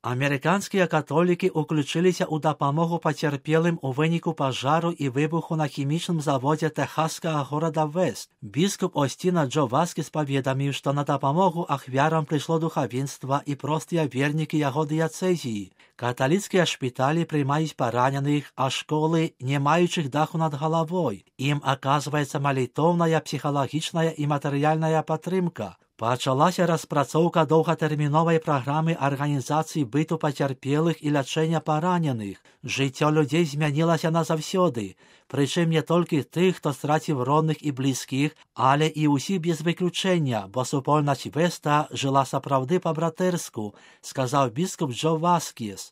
Американські католіки уключилися у допомогу потерпілим у виніку пожару і вибуху на хімічному заводі техаського города Вест. Біскуп Остіна Джо Васкіс повідомив, що на допомогу ахвярам прийшло духовенство і прості вірники його дієцезії. Католицькі шпиталі приймають поранених, а школи, не маючих даху над головою. Їм оказується молитовна, психологічна і матеріальна підтримка. Почалася розпрацовка довготермінової програми організації биту потерпілих і лічення поранених. Життя людей змінилося назавсьоди, причому не тільки тих, хто стратив родних і близьких, але і усі без виключення, бо супольність Веста жила справді по-братерську, сказав біскуп Джо Васкіс.